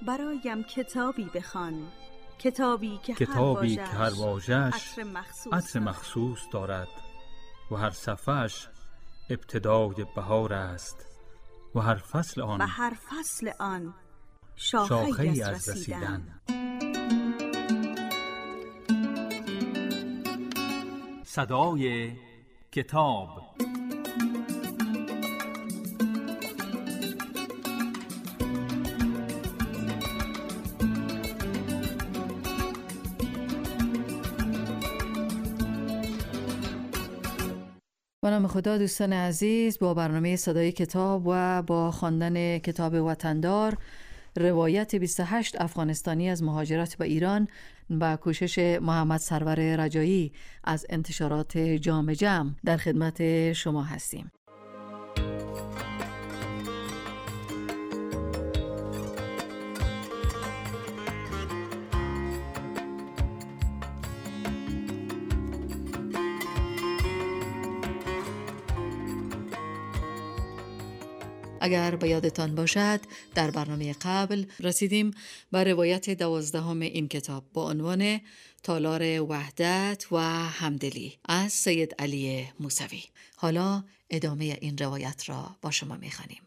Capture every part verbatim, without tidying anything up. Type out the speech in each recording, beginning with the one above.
برایم کتابی بخوان، کتابی که کتابی هر که هر واژه‌اش عطر مخصوص, عطر مخصوص دارد و هر صفحه‌اش ابتدای بهار است و هر فصل آن و هر فصل آن شاخه‌ای شاخه‌ای از از رسیدن, رسیدن. صدای کتاب. به نام خدا. دوستان عزیز، با برنامه صدای کتاب و با خواندن کتاب وطندار، روایت بیست و هشت افغانستانی از مهاجرت به ایران و کوشش محمد سرور رجایی از انتشارات جام جم در خدمت شما هستیم. اگر به یادتان باشد، در برنامه قبل رسیدیم به روایت دوازدهم این کتاب با عنوان تالار وحدت و همدلی از سید علی موسوی. حالا ادامه این روایت را با شما می‌خوانیم.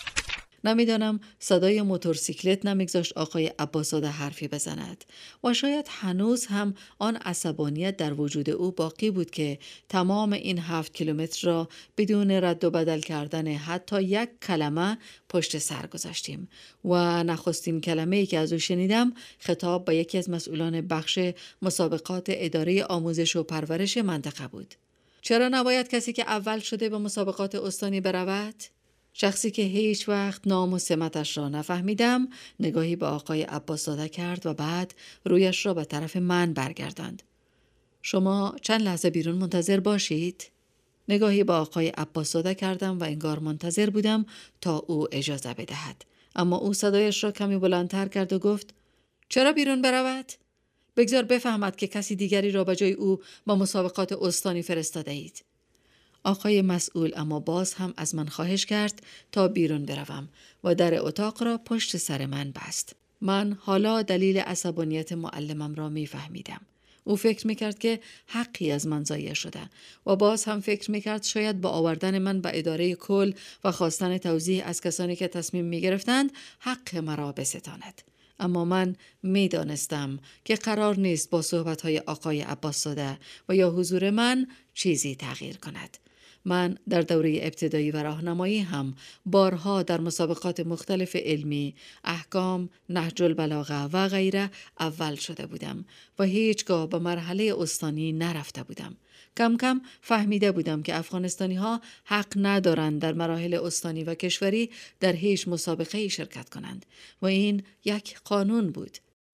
نمیدانم صدای موتورسیکلت نمیگذاشت آقای عباس‌زاده حرفی بزند و شاید هنوز هم آن عصبانیت در وجود او باقی بود که تمام این هفت کیلومتر را بدون رد و بدل کردن حتی یک کلمه پشت سر گذاشتیم و نخستین کلمه‌ای که از او شنیدم خطاب به یکی از مسئولان بخش مسابقات اداره آموزش و پرورش منطقه بود. چرا نباید کسی که اول شده به مسابقات استانی برود؟ شخصی که هیچ وقت نام و سمتش را نفهمیدم نگاهی به آقای عباس‌زاده کرد و بعد رویش را به طرف من برگرداند. شما چند لحظه بیرون منتظر باشید؟ نگاهی به آقای عباس‌زاده کردم و انگار منتظر بودم تا او اجازه بدهد. اما او صدایش را کمی بلندتر کرد و گفت: چرا بیرون برود؟ بگذار بفهمد که کسی دیگری را به جای او با مسابقات استانی فرستاده اید. آقای مسئول اما باز هم از من خواهش کرد تا بیرون بروم و در اتاق را پشت سر من بست. من حالا دلیل عصبانیت معلمم را می فهمیدم. او فکر می کرد که حقی از من ضایع شده و باز هم فکر می کرد شاید با آوردن من به اداره کل و خواستن توضیح از کسانی که تصمیم می گرفتند حق مرا بستاند. اما من می دانستم که قرار نیست با صحبت‌های آقای عباس‌زاده و یا حضور من چیزی تغییر کند. من در دوره ابتدایی و راهنمایی هم بارها در مسابقات مختلف علمی، احکام، نهج البلاغه و غیره اول شده بودم و هیچگاه به مرحله استانی نرفته بودم. کم کم فهمیده بودم که افغانستانی ها حق ندارند در مراحل استانی و کشوری در هیچ مسابقه شرکت کنند و این یک قانون بود.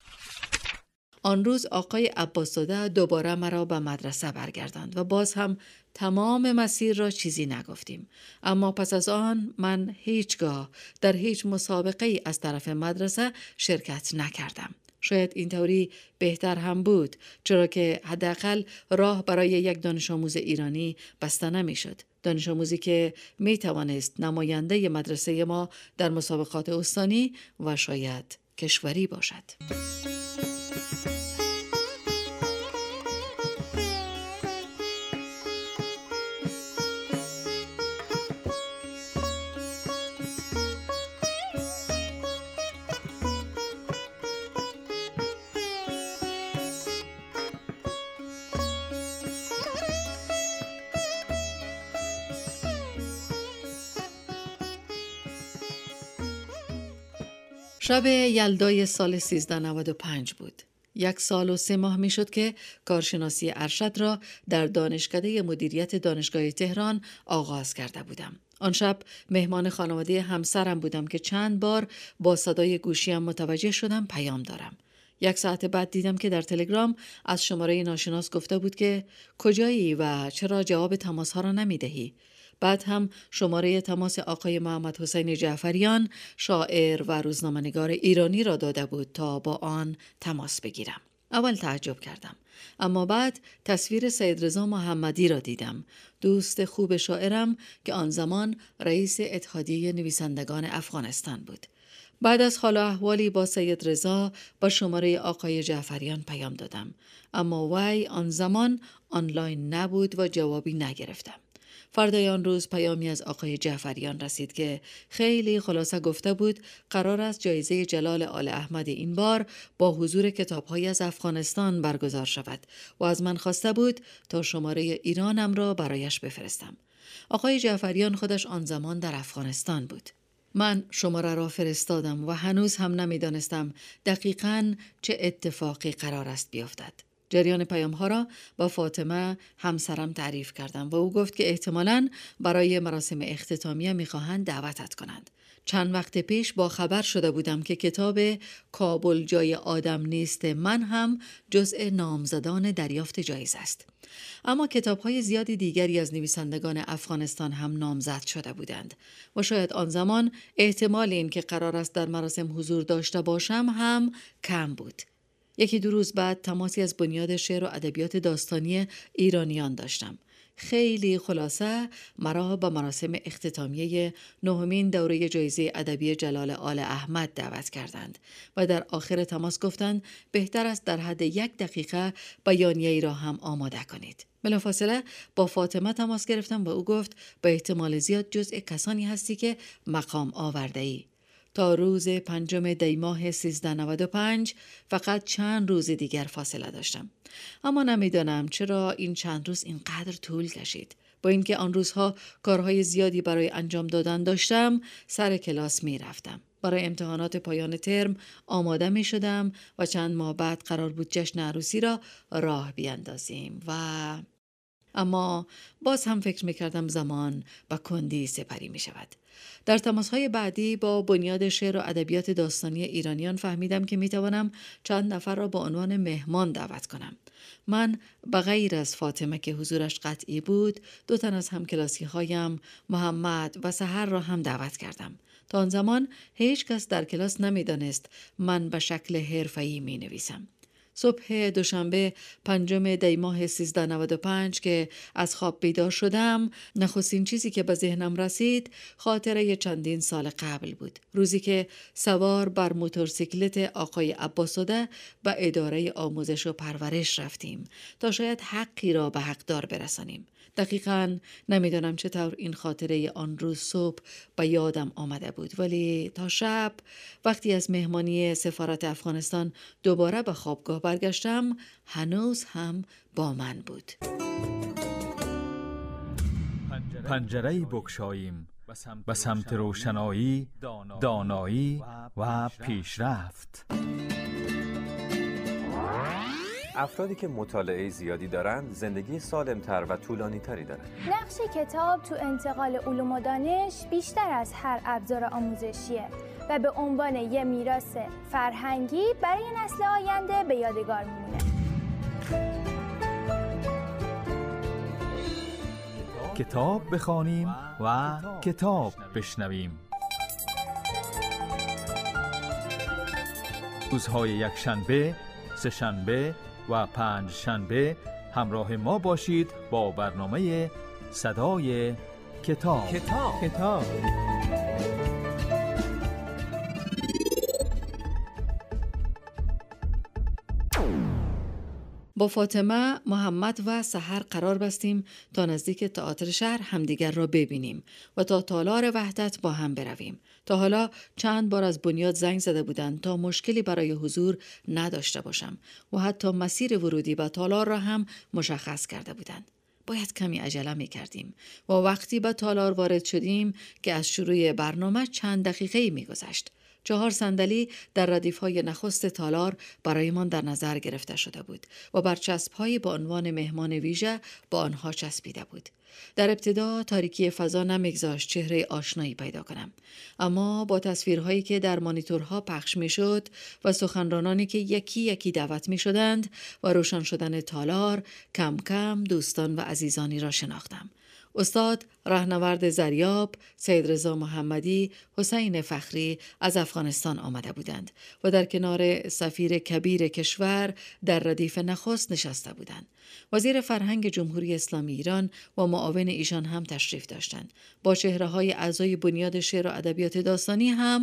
آن روز آقای عباس‌زاده دوباره مرا به مدرسه برگرداند و باز هم تمام مسیر را چیزی نگفتیم. اما پس از آن من هیچگاه در هیچ مسابقه از طرف مدرسه شرکت نکردم. شاید اینطوری بهتر هم بود، چرا که حداقل راه برای یک دانش آموز ایرانی بسته نمی‌شد. دانش آموزی که می توانست نماینده مدرسه ما در مسابقات استانی و شاید کشوری باشد. شب یلدای سال سیزده نود و پنج بود. یک سال و سه ماه می شد که کارشناسی ارشد را در دانشکده مدیریت دانشگاه تهران آغاز کرده بودم. آن شب مهمان خانواده همسرم بودم که چند بار با صدای گوشیم متوجه شدم پیام دارم. یک ساعت بعد دیدم که در تلگرام از شماره ناشناس گفته بود که کجایی و چرا جواب تماس ها را نمی دهی؟ بعد هم شماره تماس آقای محمد حسین جعفریان، شاعر و روزنامه‌نگار ایرانی را داده بود تا با آن تماس بگیرم. اول تعجب کردم، اما بعد تصویر سید رضا محمدی را دیدم، دوست خوب شاعرم که آن زمان رئیس اتحادیه نویسندگان افغانستان بود. بعد از حال و احوالی با سید رضا با شماره آقای جعفریان پیام دادم، اما وی آن زمان آنلاین نبود و جوابی نگرفتم. فردای آن روز پیامی از آقای جعفریان رسید که خیلی خلاصه گفته بود قرار است جایزه جلال آل احمد این بار با حضور کتاب‌های از افغانستان برگزار شود و از من خواسته بود تا شماره ایرانم را برایش بفرستم. آقای جعفریان خودش آن زمان در افغانستان بود. من شماره را فرستادم و هنوز هم نمی‌دانستم دقیقاً چه اتفاقی قرار است بیفتد. جریان پیام ها را با فاطمه همسرم تعریف کردم و او گفت که احتمالاً برای مراسم اختتامیه می‌خواهند دعوتت کنند. چند وقت پیش با خبر شده بودم که کتاب کابل جای آدم نیست من هم جزء نامزدان دریافت جایزه است. اما کتاب‌های زیادی دیگری از نویسندگان افغانستان هم نامزد شده بودند و شاید آن زمان احتمال این که قرار است در مراسم حضور داشته باشم هم کم بود. یکی دو روز بعد تماسی از بنیاد شعر و ادبیات داستانی ایرانیان داشتم. خیلی خلاصه مرا به مراسم اختتامیه نهمین دوره جایزه ادبی جلال آل احمد دعوت کردند و در آخر تماس گفتند بهتر است در حد یک دقیقه بیانیه‌ای را هم آماده کنید. بلافاصله با فاطمه تماس گرفتم و او گفت به احتمال زیاد جزء کسانی هستی که مقام آورده ای. تا روز پنجم دی ماه سیزده نود و پنج فقط چند روز دیگر فاصله داشتم. اما نمیدانم چرا این چند روز اینقدر طول کشید. با اینکه آن روزها کارهای زیادی برای انجام دادن داشتم، سر کلاس می رفتم. برای امتحانات پایان ترم آماده می شدم و چند ماه بعد قرار بود جشن عروسی را راه بیاندازیم و اما باز هم فکر می کردم زمان با کندی سپری می شود. در تماس‌های بعدی با بنیاد شعر و ادبیات داستانی ایرانیان فهمیدم که می توانم چند نفر را با عنوان مهمان دعوت کنم. من به غیر از فاطمه که حضورش قطعی بود، دو تن از همکلاسی هایم محمد و سحر را هم دعوت کردم. تا آن زمان هیچ کس در کلاس نمی دانست من به شکل حرفه‌ای می نویسم. صبح دوشنبه پنجم دی ماه سیزده نود و پنج که از خواب بیدار شدم، نخستین چیزی که به ذهنم رسید خاطره چندین سال قبل بود. روزی که سوار بر موتورسیکلت آقای عباس‌زاده به اداره آموزش و پرورش رفتیم تا شاید حقی را به حقدار برسانیم. دقیقاً نمیدانم چطور این خاطره آن روز صبح به یادم آمده بود، ولی تا شب وقتی از مهمانی سفارت افغانستان دوباره به خوابگاه برگشتم هنوز هم با من بود. پنجره بگشاییم به سمت روشنایی، دانایی و پیشرفت. افرادی که مطالعه زیادی دارند زندگی سالم‌تر و طولانی‌تری دارند. نقش کتاب تو انتقال علوم و دانش بیشتر از هر ابزار آموزشیه و به عنوان یه میراث فرهنگی برای نسل آینده به یادگار میمونه. کتاب بخوانیم و کتاب بشنویم. روزهای یک شنبه، سه شنبه و پنج شنبه همراه ما باشید با برنامه صدای کتاب. کتاب کتاب با فاطمه، محمد و سحر قرار بستیم تا نزدیک تئاتر شهر همدیگر را ببینیم و تا تالار وحدت با هم برویم. تا حالا چند بار از بنیاد زنگ زده بودند تا مشکلی برای حضور نداشته باشم و حتی مسیر ورودی به تالار را هم مشخص کرده بودند. باید کمی عجله می کردیم و وقتی به تالار وارد شدیم که از شروع برنامه چند دقیقه می گذشت. چهار صندلی در ردیف‌های نخست تالار برایمان در نظر گرفته شده بود و برچسب‌هایی با عنوان مهمان ویژه با آنها چسبیده بود. در ابتدا تاریکی فضا نمیگذاشت چهره آشنایی پیدا کنم، اما با تصویرهایی که در مانیتورها پخش میشد و سخنرانانی که یکی یکی دعوت میشدند و روشن شدن تالار، کم کم دوستان و عزیزانی را شناختم. استاد راهنورد زریاب، سید رضا محمدی، حسین فخری از افغانستان آمده بودند و در کنار سفیر کبیر کشور در ردیف نخست نشسته بودند. وزیر فرهنگ جمهوری اسلامی ایران و معاون ایشان هم تشریف داشتند. با چهره‌های اعضای بنیاد شعر و ادبیات داستانی هم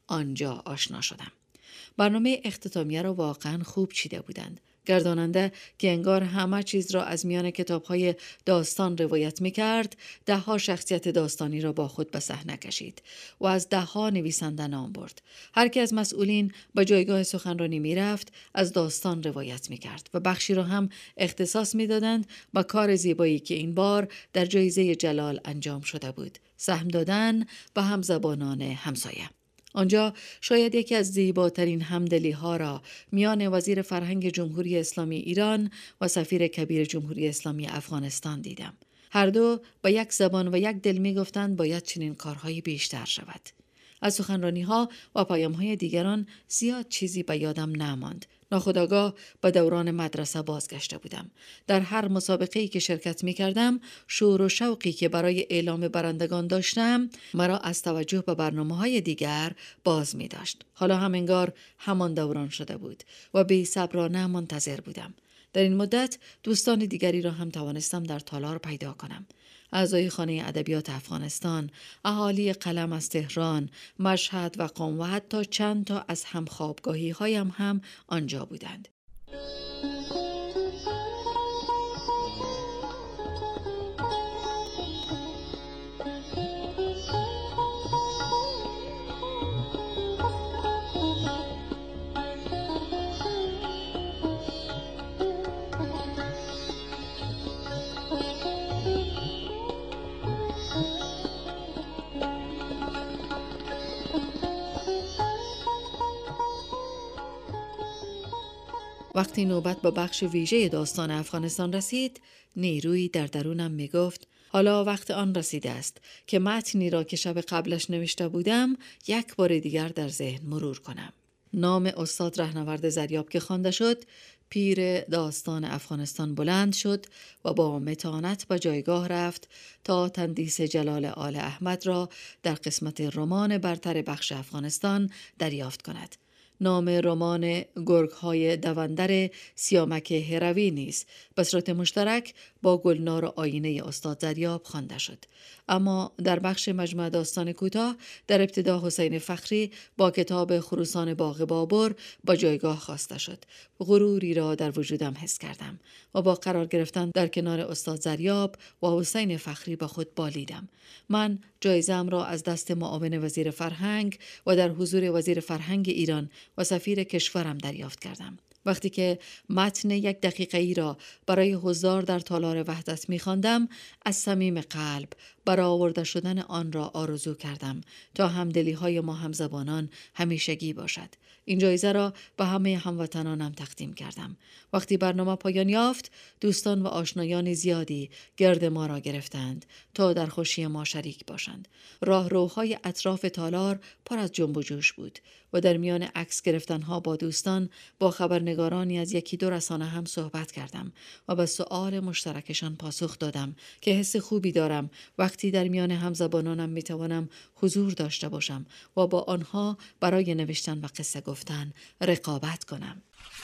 آنجا آشنا شدم. برنامه اختتامیه را واقعا خوب چیده بودند. گرداننده که انگار همه چیز را از میان کتاب‌های داستان روایت می‌کرد، ده ها شخصیت داستانی را با خود به صحنه کشید و از ده ها نویسنده نام برد. هر کی از مسئولین به جایگاه سخنرانی می‌رفت، از داستان روایت می‌کرد و بخشی را هم اختصاص می‌دادند به کار زیبایی که این بار در جایزه جلال انجام شده بود: سهم دادن به همزبانان همسایه. آنجا شاید یکی از زیباترین همدلی ها را میان وزیر فرهنگ جمهوری اسلامی ایران و سفیر کبیر جمهوری اسلامی افغانستان دیدم. هر دو با یک زبان و یک دل می گفتند باید چنین کارهایی بیشتر شود. از سخنرانی ها و پیام های دیگران زیاد چیزی به یادم نماند. ناخودآگاه به دوران مدرسه بازگشته بودم. در هر مسابقه‌ای که شرکت می کردم، شور و شوقی که برای اعلام برندگان داشتم، مرا از توجه به برنامه‌های دیگر باز می داشت. حالا هم انگار همان دوران شده بود و بی‌صبرانه منتظر بودم. در این مدت دوستان دیگری را هم توانستم در تالار پیدا کنم. اعضای خانه ادبیات افغانستان، اهالی قلم از تهران، مشهد و قم و حتی چند تا از همخوابگاهی هایم هم آنجا بودند. وقتی نوبت به بخش ویژه داستان افغانستان رسید، نیرویی در درونم می گفت حالا وقت آن رسیده است که متنی را که شب قبلش نوشته بودم یک بار دیگر در ذهن مرور کنم. نام استاد رهنورد زریاب که خوانده شد، پیر داستان افغانستان بلند شد و با متانت به جایگاه رفت تا تندیس جلال آل احمد را در قسمت رمان برتر بخش افغانستان دریافت کند. نام رمان گرگ‌های دوندر سیامک هروی نیز به صورت مشترک با گلنار و آینه استاد زریاب خوانده شد. اما در بخش مجموعه داستان کوتاه در ابتدا حسین فخری با کتاب خروسان باغ بابر با جایگاه خواسته شد. غروری را در وجودم حس کردم و با قرار گرفتن در کنار استاد زریاب و حسین فخری با خود بالیدم. من جایزه‌ام را از دست معاون وزیر فرهنگ و در حضور وزیر فرهنگ ایران و سفیر کشورم دریافت کردم. وقتی که متن یک دقیقه ای را برای حضار در تالار وحدت می خواندم، از صمیم قلب برآورده شدن آن را آرزو کردم تا همدلی های ما همزبانان همیشگی باشد. این جایزه را به همه هموطنانم تقدیم کردم. وقتی برنامه پایان یافت، دوستان و آشنایان زیادی گرد ما را گرفتند تا در خوشی ما شریک باشند. راهروهای اطراف تالار پر از جنب و جوش بود و در میان عکس گرفتنها با دوستان با خبرنگارانی از یکی دو رسانه هم صحبت کردم و به سؤال مشترکشان پاسخ دادم که حس خوبی دارم وقتی در میان همزبانانم میتوانم حضور داشته باشم و با آنها برای نوشتن و قصه گفتن رقابت کنم.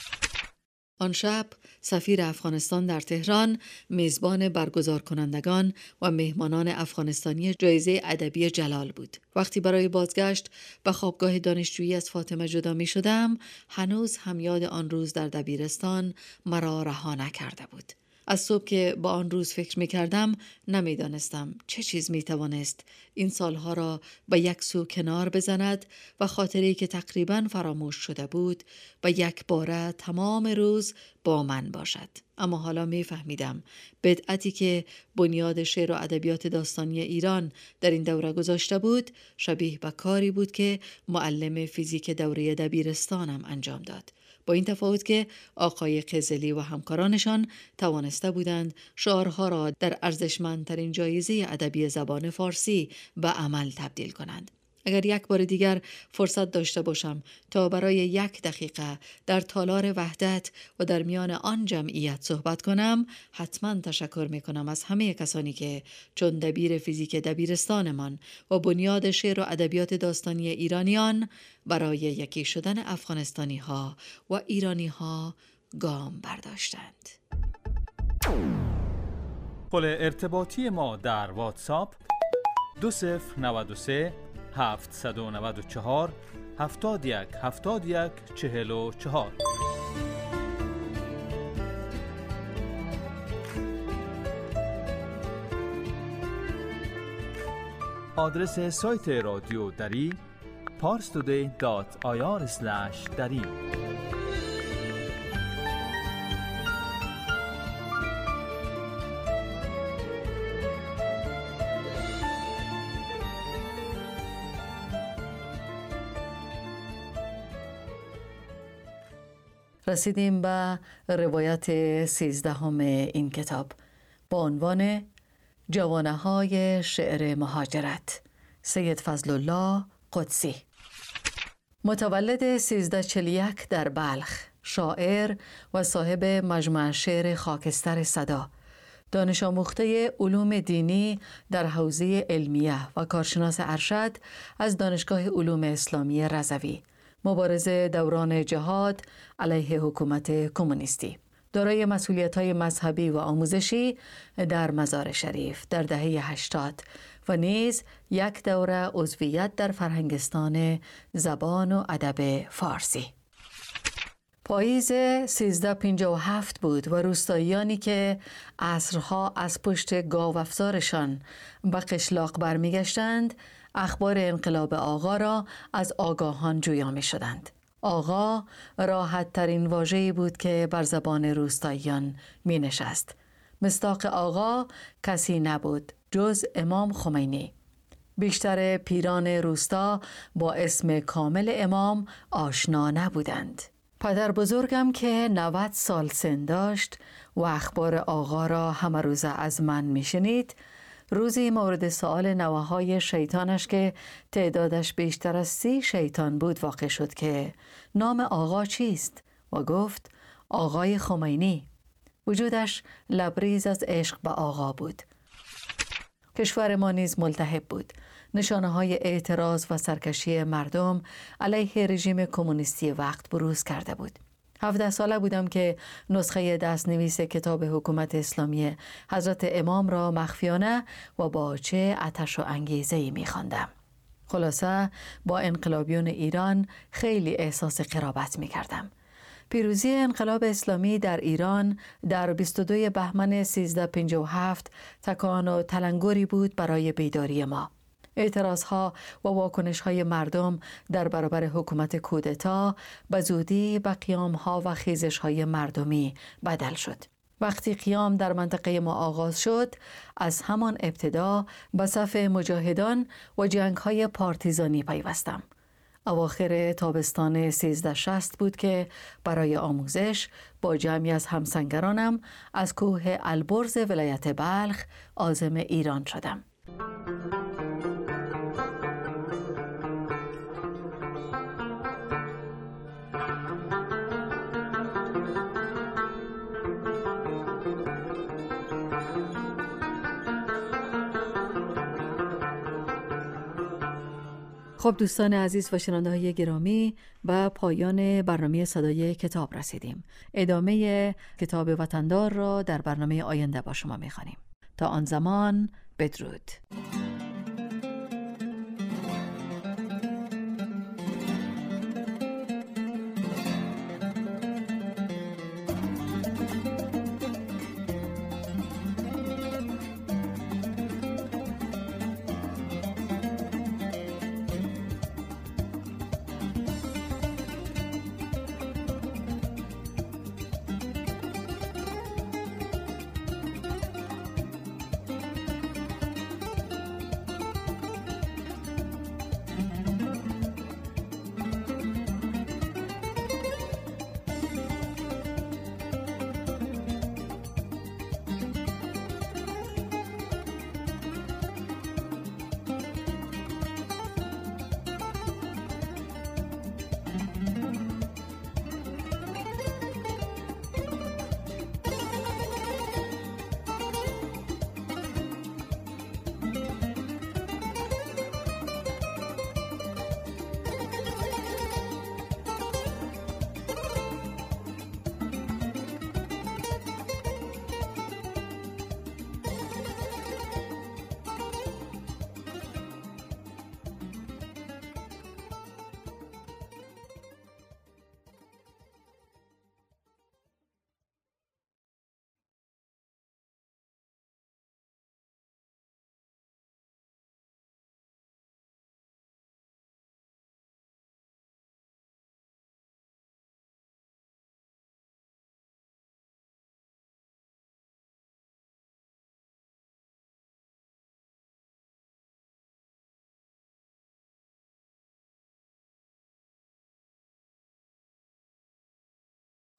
آن شب سفیر افغانستان در تهران میزبان برگزار کنندگان و مهمانان افغانستانی جایزه ادبی جلال بود. وقتی برای بازگشت به خوابگاه دانشجویی از فاطمه جدا می شدم، هنوز هم یاد آن روز در دبیرستان مرا رها نکرده بود. از صبح که با آن روز فکر می کردم نمی دانستم چه چیز می توانست این سالها را به یک سو کنار بزند و خاطره‌ای که تقریباً فراموش شده بود به یک باره تمام روز با من باشد. اما حالا می فهمیدم بدعتی که بنیاد شعر و ادبیات داستانی ایران در این دوره گذاشته بود شبیه به کاری بود که معلم فیزیک دوره دبیرستانم انجام داد. با این تفاوت که آقای قزلی و همکارانشان توانسته بودند شعارها را در ارزشمندترین جایزه ادبی زبان فارسی به عمل تبدیل کنند. اگر یک بار دیگر فرصت داشته باشم تا برای یک دقیقه در تالار وحدت و در میان آن جمعیت صحبت کنم، حتما تشکر می کنم از همه کسانی که چون دبیر فیزیک دبیرستانمان و بنیاد شعر و ادبیات داستانی ایرانیان برای یکی شدن افغانستانی ها و ایرانی ها گام برداشتند. پل ارتباطی ما در واتساپ دو صفر نود و سه هفتصد و نود و چهار هفتاد یک هفتاد یک چهل و چهار. آدرس سایت رادیو دری پارستودی دات آی آر اسلش دری. رسیدیم به روایت سیزدهم این کتاب با عنوان جوانه های شعر مهاجرت، سید فضل الله قدسی. متولد سیزده چهل و یک در بلخ، شاعر و صاحب مجموعه شعر خاکستر صدا، دانش آموخته علوم دینی در حوزه علمیه و کارشناس ارشد از دانشگاه علوم اسلامی رضوی، مبارز دوران جهاد علیه حکومت کمونیستی، دارای مسئولیت‌های مذهبی و آموزشی در مزار شریف در دهه هشتاد و نیز یک دوره عضویت در فرهنگستان زبان و ادب فارسی. پاییز سیزده پنجاه و هفت بود و روستاییانی که عصرها از پشت گاو افزارشان به قشلاق برمیگشتند، اخبار انقلاب آقا را از آگاهان جویا می شدند. آقا راحت ترین واژه‌ای بود که بر زبان روستاییان می نشست. مصداق آقا کسی نبود جز امام خمینی. بیشتر پیران روستا با اسم کامل امام آشنا نبودند. پدر بزرگم که نود سال سن داشت و اخبار آقا را همه روزه از من می شنید، روزی مورد سؤال نوه‌های شیطانش که تعدادش بیشتر از سی شیطان بود واقع شد که نام آقا چیست؟ و گفت آقای خمینی. وجودش لبریز از عشق به آقا بود. کشور ما نیز ملتهب بود. نشانه‌های اعتراض و سرکشی مردم علیه رژیم کمونیستی وقت بروز کرده بود. هفده ساله بودم که نسخه دستنویس کتاب حکومت اسلامی حضرت امام را مخفیانه و با چه آتش و انگیزه‌ای می‌خواندم. خلاصه با انقلابیون ایران خیلی احساس قرابت می‌کردم. پیروزی انقلاب اسلامی در ایران در بیست و دو بهمن سیزده پنجاه و هفت تکان و تلنگری بود برای بیداری ما. اعتراضها و واکنش‌های مردم در برابر حکومت کودتا به زودی به قیام‌ها و خیزش‌های مردمی بدل شد. وقتی قیام در منطقه ما آغاز شد، از همان ابتدا به صف مجاهدان و جنگ‌های پارتیزانی پیوستم. اواخر تابستان سیزده شصت بود که برای آموزش با جمعی از همسنگرانم از کوه البرز ولایت بلخ عازم ایران شدم. خب دوستان عزیز و شنونده‌های گرامی، به پایان برنامه صدای کتاب رسیدیم. ادامه کتاب وطندار را در برنامه آینده با شما می‌خوانیم. تا آن زمان بدرود.